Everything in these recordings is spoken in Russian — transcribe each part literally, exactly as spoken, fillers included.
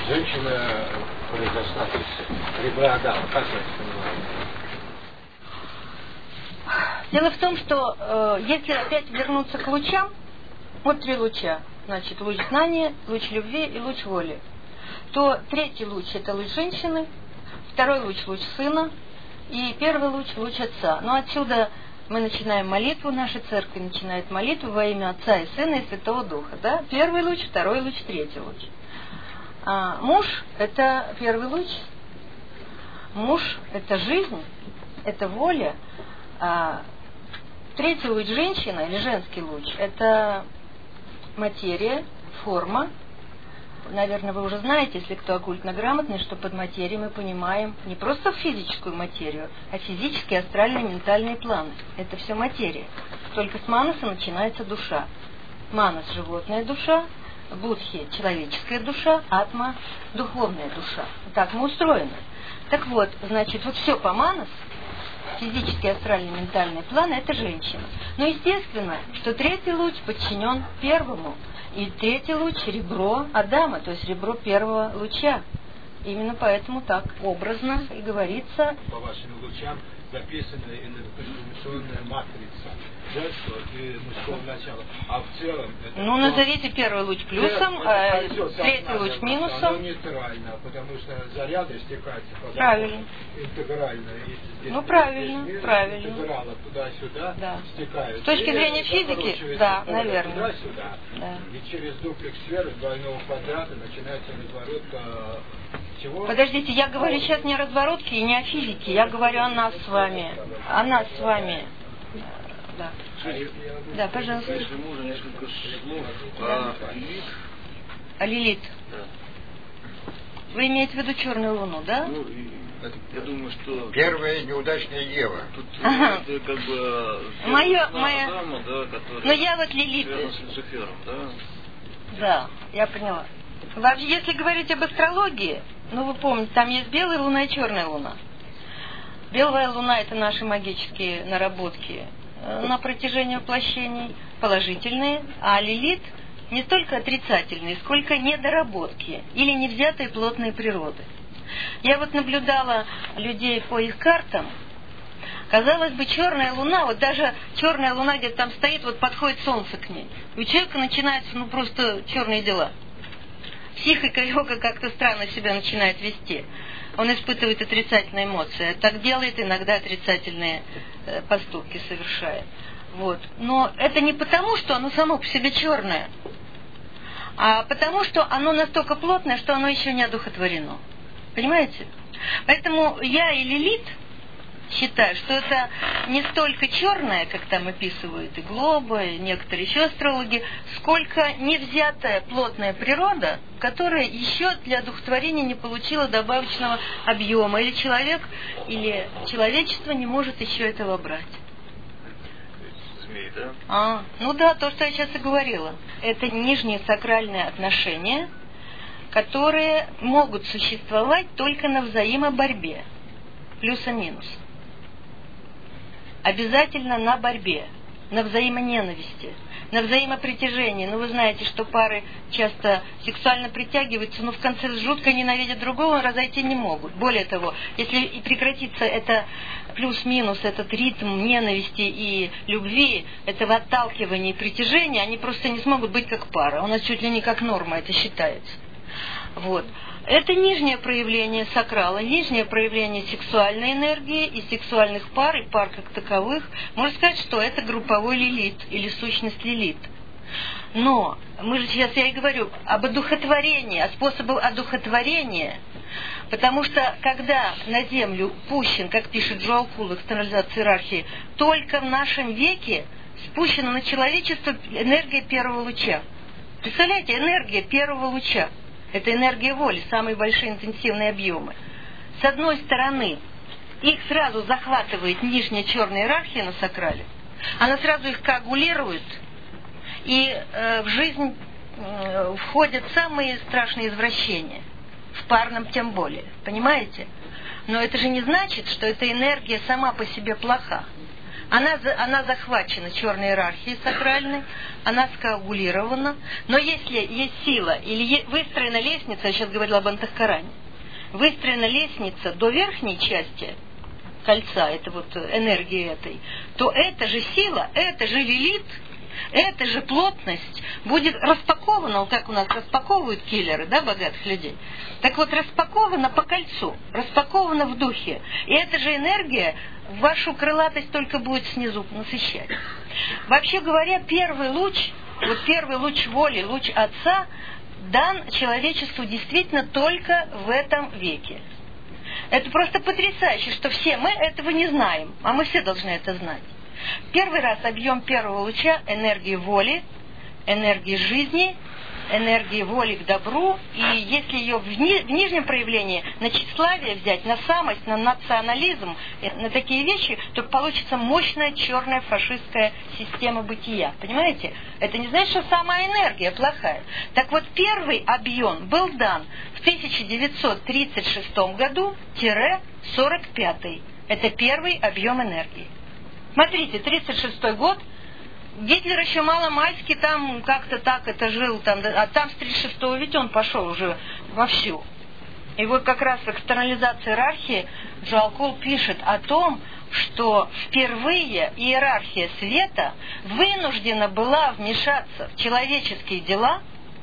Женщина произошла из ребра Адама. Как вы это понимаете? Дело в том, что э, если опять вернуться к лучам, вот три луча, значит, луч знания, луч любви и луч воли, то третий луч – это луч женщины, второй луч – луч сына, и первый луч – луч отца. Но отсюда мы начинаем молитву, наша церковь начинает молитву во имя Отца и Сына и Святого Духа. Да? Первый луч, второй луч, третий луч. А муж – это первый луч, муж – это жизнь, это воля. А третий луч женщина или женский луч – это материя, форма. Наверное, вы уже знаете, если кто оккультно грамотный, что под материей мы понимаем не просто физическую материю, а физические, астральные, ментальные планы. Это все материя. Только с манаса начинается душа. Манас – животная душа, будхи – человеческая душа, атма – духовная душа. Так мы устроены. Так вот, значит, вот все по манас, физический, астральный, ментальный план – это женщина. Но естественно, что третий луч подчинен первому. И третий луч – ребро Адама, то есть ребро первого луча. Именно поэтому так образно и говорится. По вашим лучам записана информационная матрица, да, что и мужского начала. А в целом... Это ну, назовите первый луч плюсом, а третий луч минусом. Оно нейтрально, потому что заряды стекаются по правильно. Интегрально. Здесь ну, правильно, мир, правильно. Интеграло туда-сюда да. стекают. С точки зрения физики, да, наверное. Туда-сюда. Да. И через дуплекс сферы двойного квадрата начинается разворот чего? Подождите, я говорю сейчас не о разворотке и не о физике, я говорю о нас с вами. О нас с вами. Да. Да, пожалуйста. Если можно несколько слов да. о Лилит. О Лилит. Да. Вы имеете в виду черную луну, да? Ну, я думаю, что... Первая неудачная Ева. Тут ага. это как бы... Моя, моя... Дама, да, которая... Но я вот Лилит. С Люцифером, да? Да, я поняла. Вообще, если говорить об астрологии, ну вы помните, там есть белая луна и черная луна. Белая луна – это наши магические наработки на протяжении воплощений, положительные, а Лилит не столько отрицательные, сколько недоработки или невзятые плотные природы. Я вот наблюдала людей по их картам. Казалось бы, черная луна, вот даже черная луна где-то там стоит, вот подходит солнце к ней. И у человека начинаются ну просто черные дела. Психика его как-то странно себя начинает вести. Он испытывает отрицательные эмоции. Так делает, иногда отрицательные э, поступки совершает. Вот. Но это не потому, что оно само по себе черное, а потому, что оно настолько плотное, что оно еще не одухотворено. Понимаете? Поэтому я и Лилит считаю, что это не столько черное, как там описывают и Глоба, и некоторые еще астрологи, сколько невзятая плотная природа, которая еще для одухотворения не получила добавочного объема. Или человек, или человечество не может еще этого брать. Змей, да? А, ну да, то, что я сейчас и говорила. Это нижние сакральные отношения, которые могут существовать только на взаимоборьбе. Плюс-минус. Обязательно на борьбе, на взаимоненависти, на взаимопритяжении. Ну, вы знаете, что пары часто сексуально притягиваются, но в конце жутко ненавидят другого, разойти не могут. Более того, если и прекратится это плюс-минус, этот ритм ненависти и любви, этого отталкивания и притяжения, они просто не смогут быть как пара. У нас чуть ли не как норма это считается. Вот. Это нижнее проявление сакрала, нижнее проявление сексуальной энергии и сексуальных пар, и пар как таковых. Можно сказать, что это групповой лилит или сущность лилит. Но мы же сейчас, я и говорю, об одухотворении, о способах одухотворения, потому что когда на Землю пущен, как пишет Джоэл Кул, экстернализация иерархии, только в нашем веке спущена на человечество энергия первого луча. Представляете, энергия первого луча. Это энергия воли, самые большие интенсивные объемы. С одной стороны, их сразу захватывает нижняя черная иерархия на сакрале. Она сразу их коагулирует, и э, в жизнь э, входят самые страшные извращения. В парном тем более. Понимаете? Но это же не значит, что эта энергия сама по себе плоха. Она, она захвачена черной иерархией сакральной, она скоагулирована, но если есть сила, или е, выстроена лестница, я сейчас говорила об антахкаране, выстроена лестница до верхней части кольца, это вот энергии этой, то эта же сила, это же лилит, эта же плотность будет распакована, вот как у нас распаковывают киллеры, да, богатых людей. Так вот, распакована по кольцу, распакована в духе. И эта же энергия вашу крылатость только будет снизу насыщать. Вообще говоря, первый луч, вот первый луч воли, луч Отца, дан человечеству действительно только в этом веке. Это просто потрясающе, что все мы этого не знаем, а мы все должны это знать. Первый раз объем первого луча энергии воли, энергии жизни, энергии воли к добру, и если ее в, ни, в нижнем проявлении на тщеславие взять, на самость, на национализм, на такие вещи, то получится мощная черная фашистская система бытия. Понимаете? Это не значит, что сама энергия плохая. Так вот, первый объем был дан в тысяча девятьсот тридцать шестом году сорок пятый. Это первый объем энергии. Смотрите, тридцать шестой год, Гитлер еще маломальски там как-то так это жил, там, а там с тридцать шестого ведь он пошел уже вовсю. И вот как раз в экстернализации иерархии Джоакул пишет о том, что впервые иерархия света вынуждена была вмешаться в человеческие дела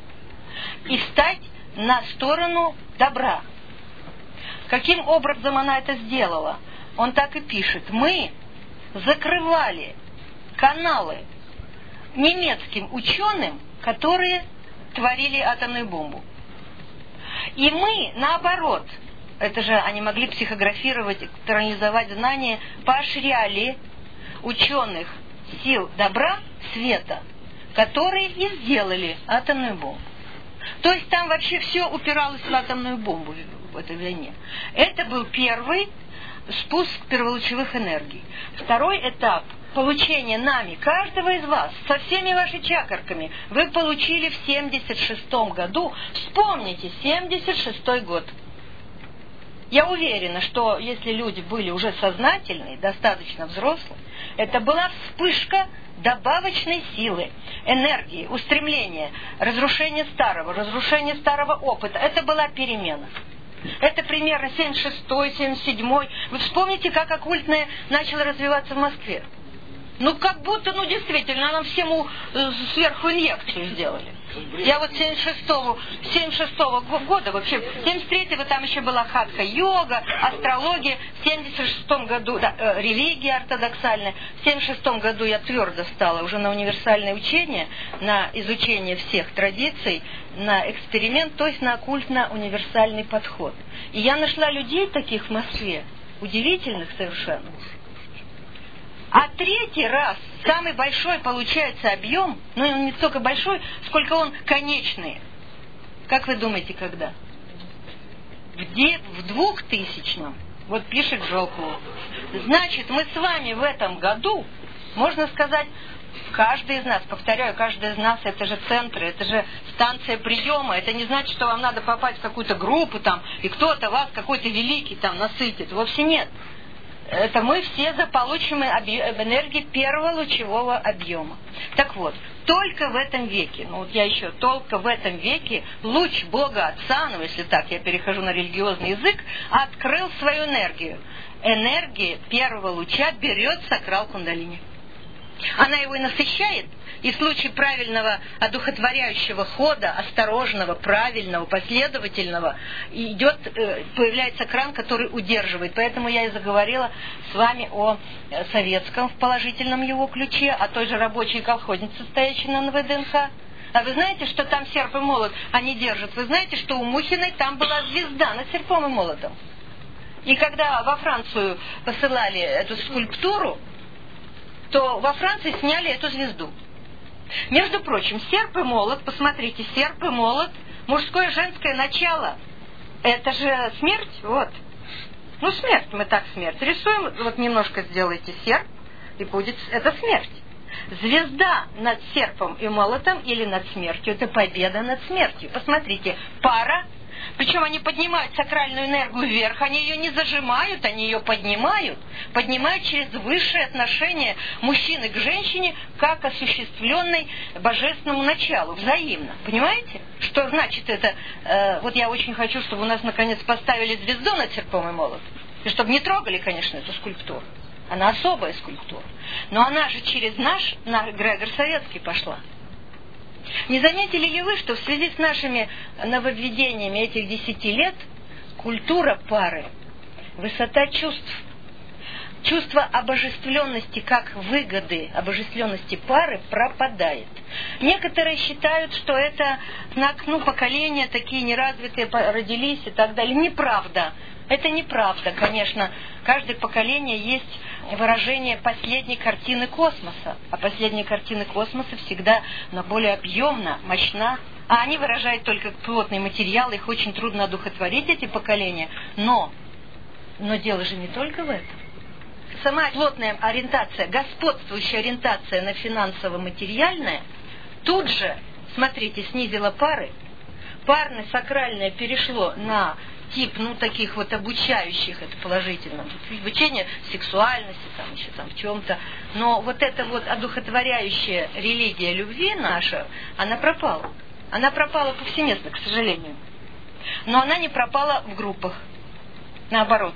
и встать на сторону добра. Каким образом она это сделала? Он так и пишет. Мы закрывали каналы немецким ученым, которые творили атомную бомбу. И мы, наоборот, это же они могли психографировать, экстернализовать знания, поощряли ученых сил добра, света, которые и сделали атомную бомбу. То есть там вообще все упиралось в атомную бомбу в этой войне. Это был первый спуск перволучевых энергий. Второй этап получения нами, каждого из вас, со всеми вашими чакрами, вы получили в семьдесят шестом году. Вспомните, семьдесят шестой год. Я уверена, что если люди были уже сознательные, достаточно взрослые, это была вспышка добавочной силы, энергии, устремления, разрушения старого, разрушения старого опыта. Это была перемена. Это примерно семьдесят шестой, семьдесят седьмой. Вы вспомните, как оккультное начало развиваться в Москве. Ну, как будто, ну, действительно, нам всему сверху инъекцию сделали. Я вот семьдесят шестого, семьдесят шестого года, вообще, семьдесят третьего там еще была хатха-йога, астрология, в семьдесят шестом году, да, э, религия ортодоксальная, в семьдесят шестом году я твердо стала уже на универсальное учение, на изучение всех традиций, на эксперимент, то есть на оккультно-универсальный подход. И я нашла людей таких в Москве, удивительных совершенно. А третий раз, самый большой получается объем, но он не столько большой, сколько он конечный. Как вы думаете, когда? В, де, в двухтысячном. Вот пишет Джоакул. Значит, мы с вами в этом году, можно сказать, каждый из нас, повторяю, каждый из нас, это же центры, это же станция приема. Это не значит, что вам надо попасть в какую-то группу там, и кто-то вас, какой-то великий там насытит. Вовсе нет. Это мы все заполучим энергии первого лучевого объема. Так вот, только в этом веке, ну вот я еще, только в этом веке луч Бога Отца, ну если так, я перехожу на религиозный язык, открыл свою энергию. Энергия первого луча берет сакрал кундалини. Она его и насыщает, и в случае правильного одухотворяющего хода, осторожного, правильного, последовательного, идет, появляется кран, который удерживает. Поэтому я и заговорила с вами о советском в положительном его ключе, о той же рабочей колхознице, стоящей на ВДНХ. А вы знаете, что там серп и молот они держат? Вы знаете, что у Мухиной там была звезда над серпом и молотом? И когда во Францию посылали эту скульптуру, то во Франции сняли эту звезду. Между прочим, серп и молот, посмотрите, серп и молот, мужское и женское начало, это же смерть, вот. Ну, смерть, мы так смерть рисуем, вот немножко сделайте серп, и будет, это смерть. Звезда над серпом и молотом или над смертью, это победа над смертью. Посмотрите, пара, Причем они поднимают сакральную энергию вверх, они ее не зажимают, они ее поднимают, поднимают через высшее отношение мужчины к женщине, как осуществленной божественному началу, взаимно. Понимаете? Что значит это? Э, вот я очень хочу, чтобы у нас наконец поставили звезду над серпом и молотом. И чтобы не трогали, конечно, эту скульптуру. Она особая скульптура. Но она же через наш, наш эгрегор советский пошла. Не заметили ли вы, что в связи с нашими нововведениями этих десяти лет культура пары, высота чувств, чувство обожествленности как выгоды обожествленности пары пропадает. Некоторые считают, что это знак, ну, поколения такие неразвитые родились и так далее. Неправда. Это неправда, конечно. Каждое поколение есть выражение последней картины космоса. А последняя картина космоса всегда на более объемна, мощна. А они выражают только плотный материал, их очень трудно одухотворить, эти поколения. Но, но дело же не только в этом. Сама плотная ориентация, господствующая ориентация на финансово-материальное, тут же, смотрите, снизила пары. Парное сакральное перешло на тип, ну, таких вот обучающих, это положительно, обучение сексуальности, там, еще там в чем-то. Но вот эта вот одухотворяющая религия любви наша, она пропала. Она пропала повсеместно, к сожалению. Но она не пропала в группах. Наоборот.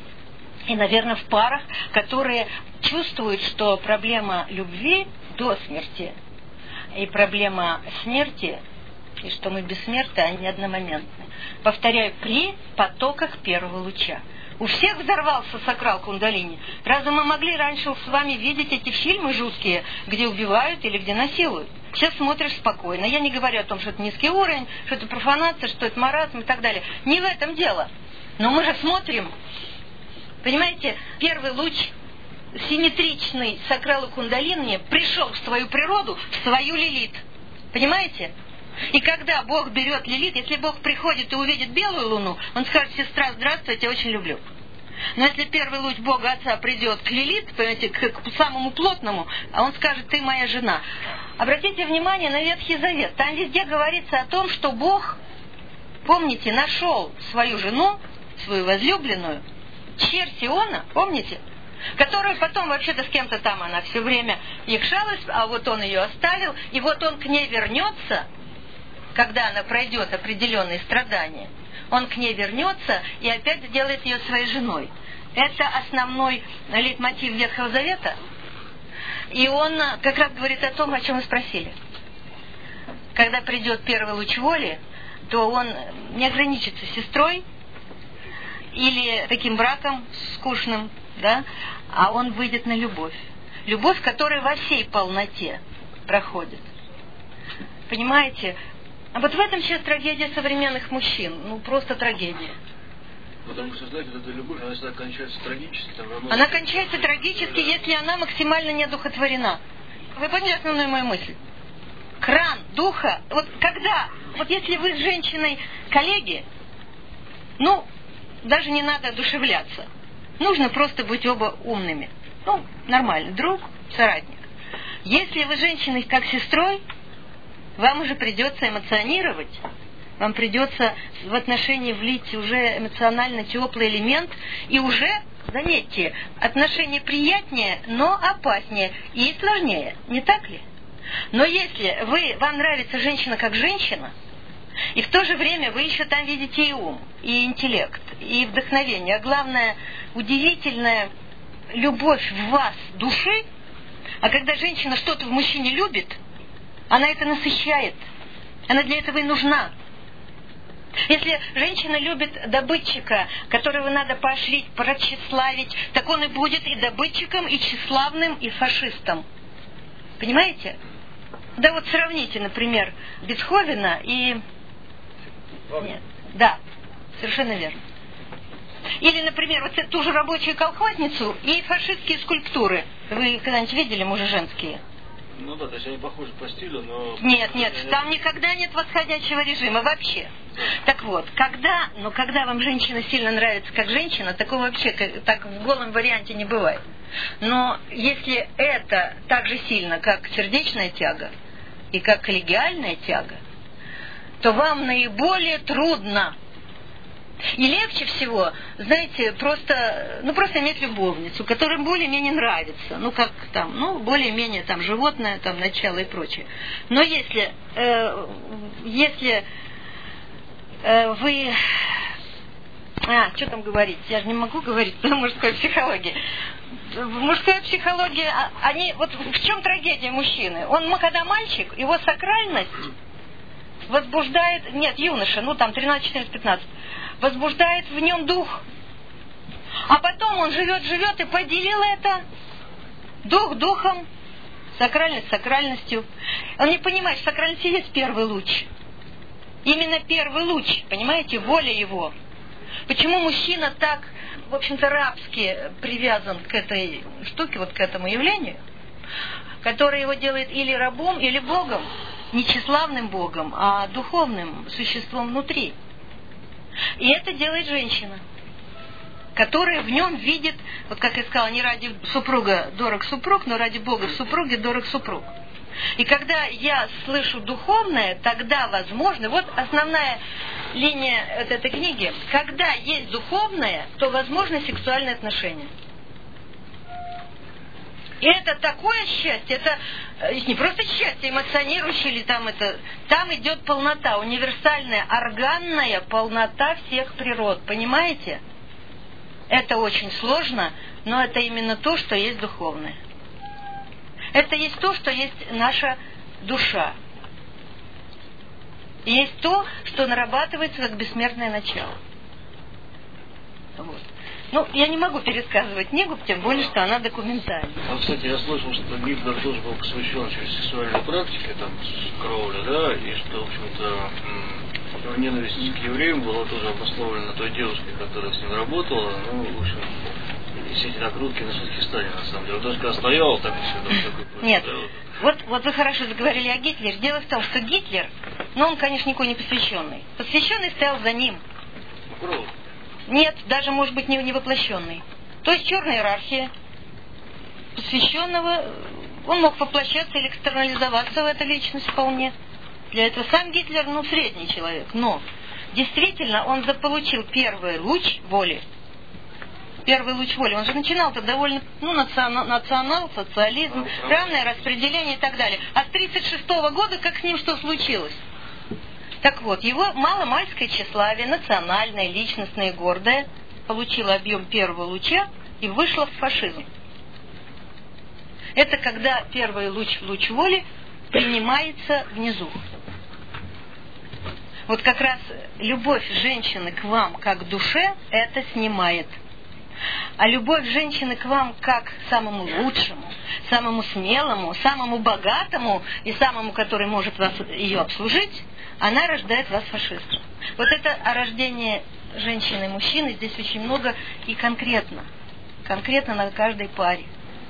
И, наверное, в парах, которые чувствуют, что проблема любви до смерти и проблема смерти, и что мы бессмертны, они одномоментны. Повторяю, при потоках первого луча. У всех взорвался сакрал кундалини. Разве мы могли раньше с вами видеть эти фильмы жуткие, где убивают или где насилуют? Сейчас смотришь спокойно. Я не говорю о том, что это низкий уровень, что это профанация, что это маразм и так далее. Не в этом дело. Но мы же смотрим. Понимаете, первый луч симметричный сакралу кундалини пришел в свою природу, в свою лилит. Понимаете? И когда Бог берет лилит, если Бог приходит и увидит белую луну, он скажет: сестра, здравствуй, я тебя очень люблю. Но если первый луч Бога Отца придет к лилит, понимаете, к, к самому плотному, а он скажет: ты моя жена. Обратите внимание на Ветхий Завет. Там везде говорится о том, что Бог, помните, нашел свою жену, свою возлюбленную, черь Сиона, помните? Которая потом вообще-то с кем-то там она все время якшалась, а вот он ее оставил, и вот он к ней вернется, когда она пройдет определенные страдания, он к ней вернется и опять сделает ее своей женой. Это основной лейтмотив Ветхого Завета. И он как раз говорит о том, о чем вы спросили. Когда придет первый луч воли, то он не ограничится сестрой или таким браком скучным, да, а он выйдет на любовь. Любовь, которая во всей полноте проходит. Понимаете? А вот в этом сейчас трагедия современных мужчин. Ну, просто трагедия. Потому что, знаете, эта любовь, она всегда кончается трагически. Там, она она кончается трагически, если она максимально неодухотворена. Вы поняли основную мою мысль? Кран духа. Вот когда, вот если вы с женщиной коллеги, ну, даже не надо одушевляться. Нужно просто быть оба умными. Ну, нормально. Друг, соратник. Если вы с женщиной как сестрой, вам уже придется эмоционировать, вам придется в отношении влить уже эмоционально теплый элемент, и уже, заметьте, отношения приятнее, но опаснее и сложнее, не так ли? Но если вы, вам нравится женщина как женщина, и в то же время вы еще там видите и ум, и интеллект, и вдохновение, а главное, удивительная любовь в вас души, а когда женщина что-то в мужчине любит, она это насыщает. Она для этого и нужна. Если женщина любит добытчика, которого надо поощрить, прочеславить, так он и будет и добытчиком, и тщеславным, и фашистом. Понимаете? Да вот сравните, например, Бетховена и... Нет. Да, совершенно верно. Или, например, вот ту же рабочую колхозницу и фашистские скульптуры. Вы когда-нибудь видели мужа-женские? Ну да, то есть они похожи по стилю, но... Нет, нет, там никогда нет восходящего режима вообще. Да. Так вот, когда, ну когда вам женщина сильно нравится как женщина, такого вообще как, так в голом варианте не бывает. Но если это так же сильно, как сердечная тяга и как коллегиальная тяга, то вам наиболее трудно И легче всего, знаете, просто, ну, просто иметь любовницу, которая более-менее нравится. Ну, как там, ну, более-менее там животное, там, начало и прочее. Но если, э, если э, вы... А, что там говорить? Я же не могу говорить о мужской психологии. В мужской психологии, они, вот в чем трагедия мужчины? Он, когда мальчик, его сакральность возбуждает, нет, юноша, ну там тринадцать, четырнадцать, пятнадцать, возбуждает в нем дух. А потом он живет, живет и поделил это дух духом, сакральность сакральностью. Он не понимает, что сакральность есть первый луч. Именно первый луч, понимаете, воля его. Почему мужчина так, в общем-то, рабски привязан к этой штуке, вот к этому явлению, которое его делает или рабом, или богом, не тщеславным богом, а духовным существом внутри. И это делает женщина, которая в нем видит, вот как я сказала, не ради супруга дорог супруг, но ради Бога в супруге дорог супруг. И когда я слышу духовное, тогда возможно, вот основная линия вот этой книги, когда есть духовное, то возможно сексуальные отношения. И это такое счастье, это не просто счастье эмоционирующее или там это, там идет полнота, универсальная, органная полнота всех природ, понимаете? Это очень сложно, но это именно то, что есть духовное. Это есть то, что есть наша душа. И есть то, что нарабатывается как бессмертное начало. Вот. Ну, я не могу пересказывать книгу, тем более, что она документальная. А, кстати, я слышал, что Гитлер тоже был посвящен через сексуальные практики, там, с кровли, да, и что, в общем-то, ненависть к евреям была тоже обусловлена той девушкой, которая с ним работала, ну, в общем, и все эти накрутки на шутки стали, на самом деле. Вот даже когда стоял, так и все. Такой, Нет, да, вот. Вот, вот вы хорошо заговорили о Гитлере. Дело в том, что Гитлер, ну, он, конечно, никакой не посвященный. Посвященный стоял за ним. Кровь. Нет, даже, может быть, не, не воплощенный. То есть черная иерархия посвященного, он мог воплощаться или экстернализоваться в эту личность вполне. Для этого сам Гитлер, ну, средний человек. Но действительно он заполучил первый луч воли. Первый луч воли. Он же начинал-то довольно, ну, национал, национал социализм, равное распределение и так далее. А с тридцать шестого года как с ним что случилось? Так вот, его маломальское тщеславие, национальное, личностное и гордое, получило объем первого луча и вышло в фашизм. Это когда первый луч, луч воли принимается внизу. Вот как раз любовь женщины к вам как к душе это снимает. А любовь женщины к вам как к самому лучшему, самому смелому, самому богатому и самому, который может вас, ее обслужить, она рождает вас фашистом. Вот это о рождении женщины и мужчины здесь очень много и конкретно. Конкретно на каждой паре.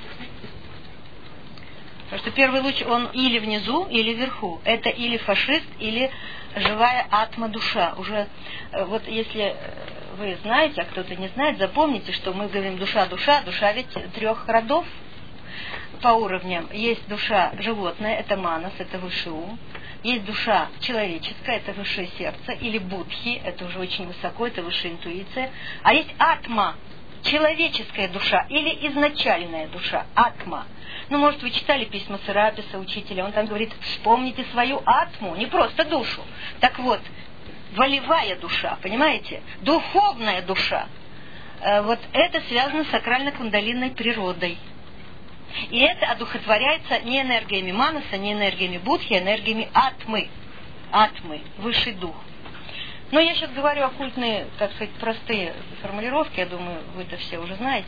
Потому что первый луч, он или внизу, или вверху. Это или фашист, или живая атма-душа. Уже вот если вы знаете, а кто-то не знает, запомните, что мы говорим душа-душа. Душа ведь трех родов по уровням. Есть душа животная, это манас, это высший ум. Есть душа человеческая, это высшее сердце. Или будхи, это уже очень высоко, это высшая интуиция. А есть атма, человеческая душа или изначальная душа, атма. Ну, может, вы читали письма Сераписа, учителя, он там говорит, вспомните свою атму, не просто душу. Так вот, волевая душа, понимаете? Духовная душа. Э, вот это связано с сакрально-кундалинной природой. И это одухотворяется не энергиями манаса, не энергиями будхи, а энергиями атмы. Атмы, высший дух. Но я сейчас говорю оккультные, так сказать, простые формулировки, я думаю, вы это все уже знаете.